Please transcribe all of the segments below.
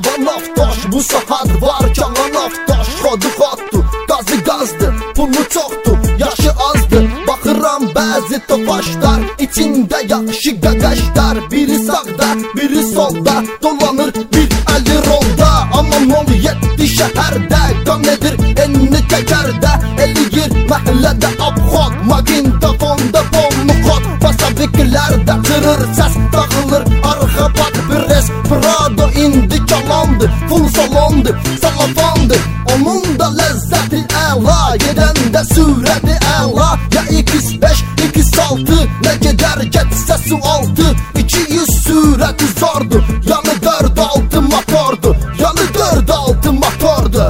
Cavan Aftaş, bu saat var Cavan Aftaş. Xodu xotdu, qazı qazdı, pulu çoxdu, yaşı azdı. Baxıram bəzi tofaşlar, içində yaxşı qaqaşlar. Biri sağda, biri solda, dolanır bir əli rolda. Aman ol yetdi şəhərdə, qan edir enni təkərdə. Eləyir məhəllədə abxod, magnitofonda bomlu xod. Basaviklərdə qırır səs, dağılır arxa bak. Bir Prado indi çalandı, full salondu, salafandı. Onun da ləzzəti əla, gedəndə sürəti əla. Ya X5, X6, nə gedər getsə su altı. 200 sürəti zordu, yanı 4-6 motordu, yanı 4-6 motordu.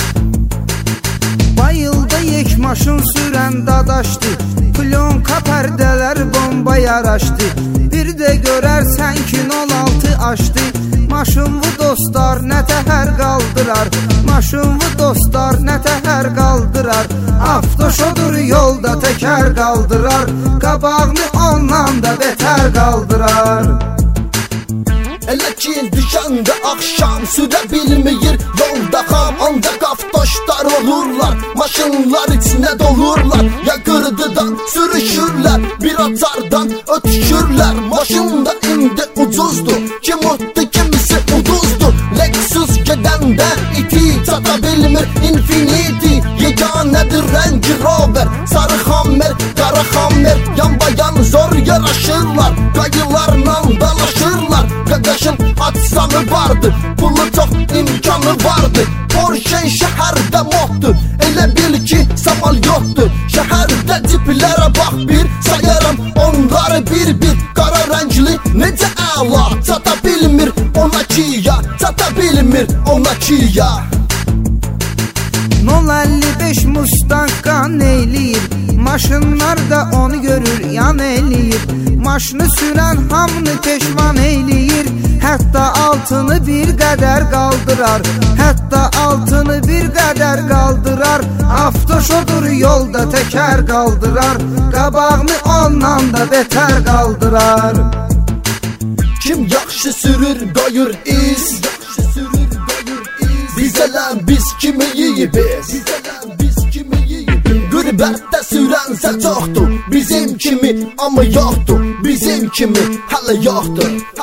Bayılda yek maşın sürən dadaşdı, plyonka pərdələr bomba yaraşdı. Bir də görərsən ki 06 açdı. Maşınlı dostlar nə təhər qaldırar, maşınlı dostlar nə təhər qaldırar. Avtoşodur yolda təkər qaldırar, qabağını ondan da betər qaldırar. Elə ki düşəndə axşam sürə bilməyir yolda xam. Ancaq avtoşlar olurlar, maşınlar içinə dolurlar. Ya qırdıdan sürüşürlər, bir açardan ötüşürlər. Maşın da indi ucuzdur, kim utdu kimisi uduzdur. Lexus gedəndə iti çata bilmir Infiniti. Yeganədir Range Rover, sarı xammer, qara xammer. Yan bayan zor yaraşırlar, qayılarla dalaşırlar. Qaqaşın atsağı vardı, pulu çox imkanı vardı. Porsche şəhərdə moddur, elə bil ki samalyotdur. Şəhərdə ciplərə bax bir, sayaram onları bir-bir. Qara rəngli necə əla, çata bilmir ona kiya, çata bilmir ona kiya. 055 Mustang'a neyliyir, maşınlar da onu görür yan eləyir. Maşını sürən hamını peşman eləyir, hətta altını bir qədər qaldırar, hətta altını bir qədər qaldırar. Avtoşodur yolda təkər qaldırar, qabağını ondan da betər qaldırar. Kim yaxşı sürür qoyur iz, bizələn biz kimi yiyibiz. Qürbətdə sürənsə çoxdur, bizim kimi amma yoxdur, bizim kimi hələ yoxdur.